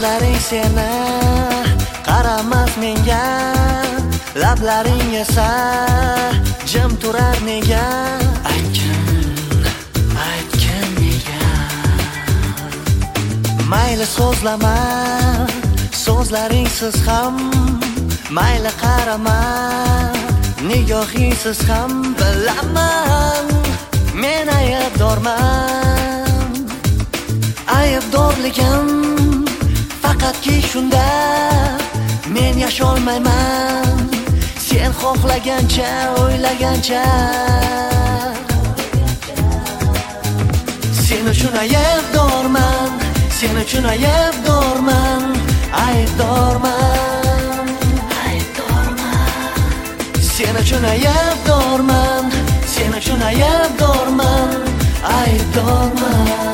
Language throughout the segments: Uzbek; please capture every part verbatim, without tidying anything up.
Ko'zlaring seni qaramas menga, lablaring esa jim turar nega? Aytgin, aytgin nega? Mayli so'zlama, so'zlaringsiz ham, mayli qarama, nigohingsiz ham bilaman, men aybdorman. Aybdorligim faqatki shunda, men yasholmayman sen xohlagancha, o'ylagancha. Sen uchun aybdorman, sen uchun aybdorman, aybdorman, aybdorman. Sen uchun aybdorman, sen uchun aybdorman, aybdorman.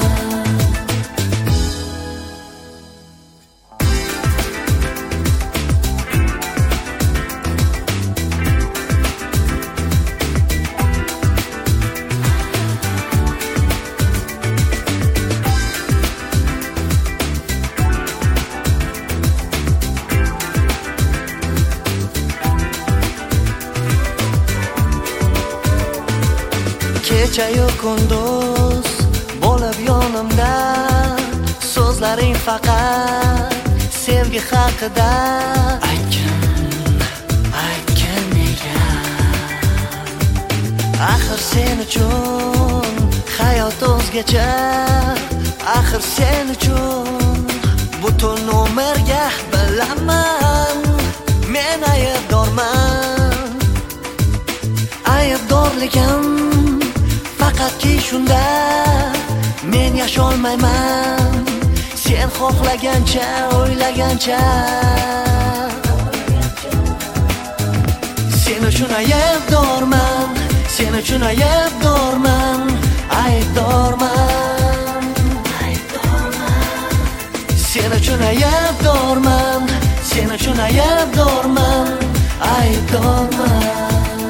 Kecha-yu kunduz bo'lib yonimda, so'zlaring faqat sevgi haqida. Aytgin, aytgin nega? Axir sen uchun hayot o'zgacha, axir sen uchun butun umrga bilaman, men aybdorman. Aybdorligim faqatki shunda, men yasholmayman sen xohlagancha, o'ylagancha. Sen uchun aybdorman, sen uchun aybdorman, aybdorman, aybdorman. Sen uchun aybdorman, sen uchun aybdorman, aybdorman.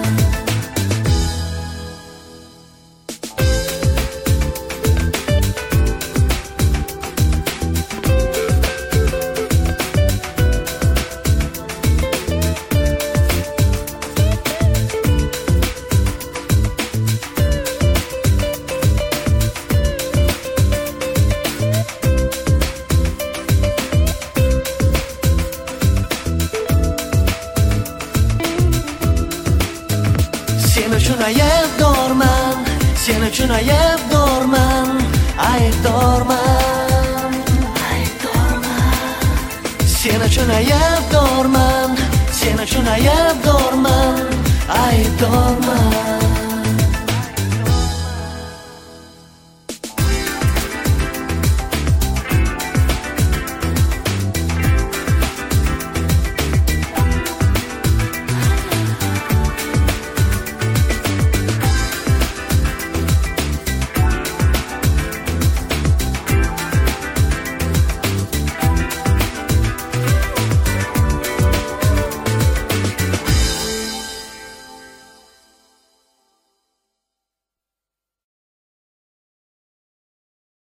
Sen uchun aybdorman, sen uchun aybdorman, aybdorman, aybdorman. Sen uchun aybdorman, sen uchun aybdorman, aybdorman.